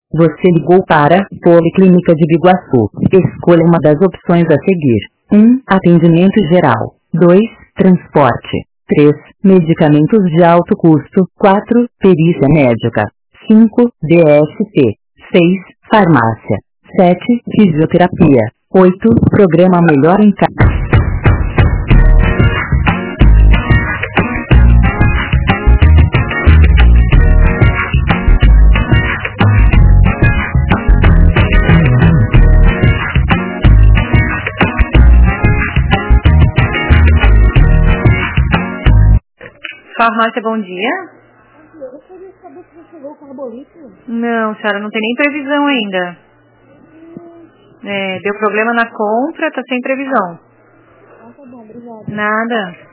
Você ligou para Policlínica de Biguaçu. Escolha uma das opções a seguir. 1. Atendimento geral. 2. Transporte. 3. Medicamentos de alto custo. 4. Perícia médica. 5. DST. 6. Farmácia. 7. Fisioterapia. 8. Programa Melhor em Casa. Farmácia, bom dia. Eu gostaria de saber se já chegou o carbolito. Não, senhora, não tem nem previsão ainda. Deu problema na compra, tá sem previsão. Ah, tá bom, obrigada. Nada.